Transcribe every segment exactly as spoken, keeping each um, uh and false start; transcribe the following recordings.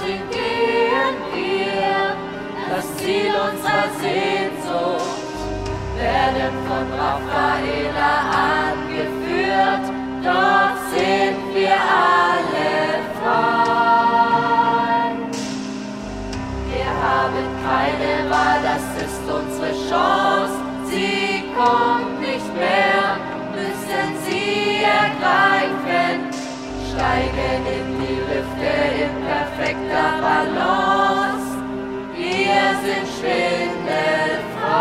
dorthin gehen wir, das Ziel unserer Sehnsucht, werden von Raffaela angeführt, dort sind wir alle frei. Wir haben keine Wahl, das ist unsere Chance, sie kommt nicht mehr, müssen sie ergreifen, steigen in die Lüfte in perfekter Balance, wir sind schwindelfrei.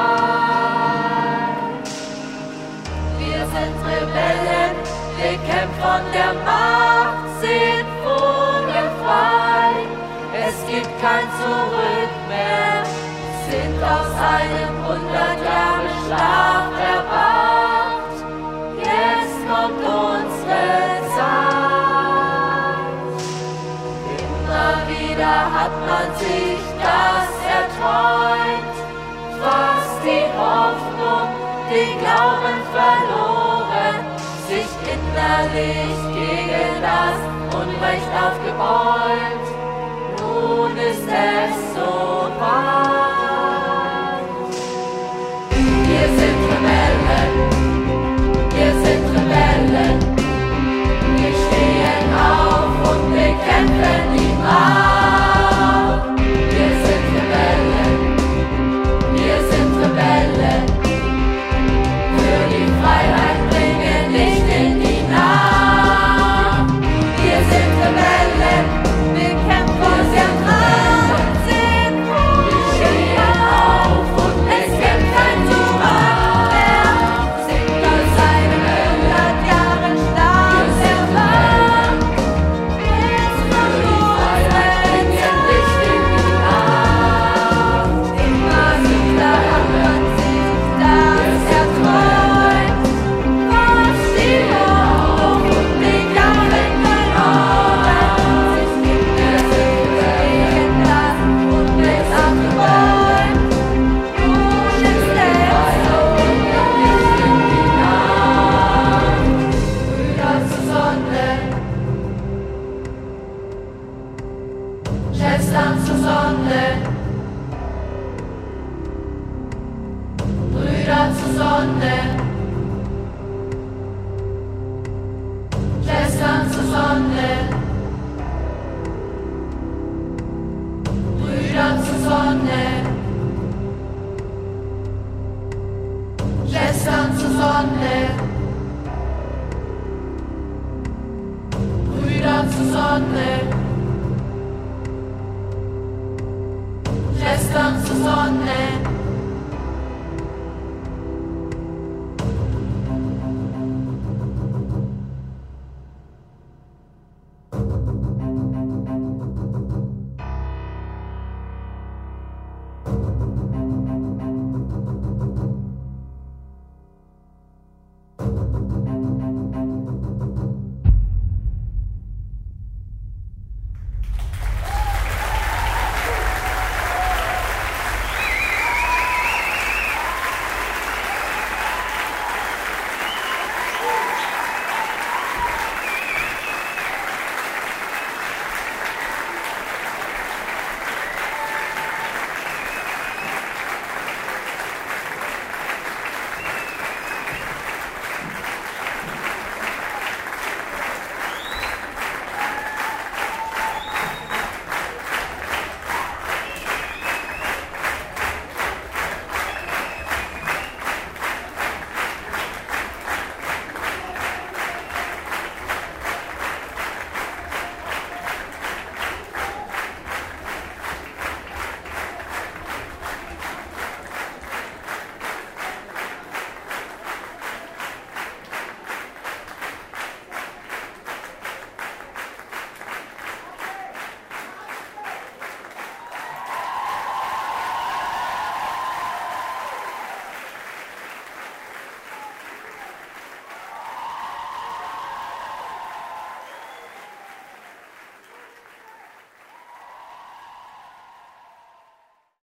Wir sind Rebellen, wir kämpfen von der Macht, sind vogelfrei, es gibt kein Zurück mehr, sind aus einem hundert Jahre Schlaf erwacht, jetzt kommt unsere Zeit. Immer wieder hat man sich das erträumt, fast die Hoffnung, den Glauben verloren, sich innerlich gegen das Unrecht aufgebäumt, nun ist es so weit. Wir sind Rebellen, wir sind Rebellen, wir stehen auf und bekämpfen die Macht. Wir sind Rebellen, wir sind Rebellen, für die Freiheit bringen Licht in die Nacht. Wir sind Rebellen, wir kämpfen vor der Macht, sind wir stehen auf und es gibt kein Zurück mehr, sind aus einem hundert Jahren Schlaf erwacht, jetzt kommt unsere Zeit. Immer wieder hat man sich das erträumt, fast die Hoffnung und die Gaben verloren, sich gegen das Unrecht aufgebäumt, nun ist es so Licht in die Nacht. Brüder zur Sonne, Schwestern zur Sonne, Brüder zur Sonne, Schwestern zur Sonne, Brüder zur Sonne, Schwestern zur Sonne, Brüder zur Sonne, Schwestern zur Sonne.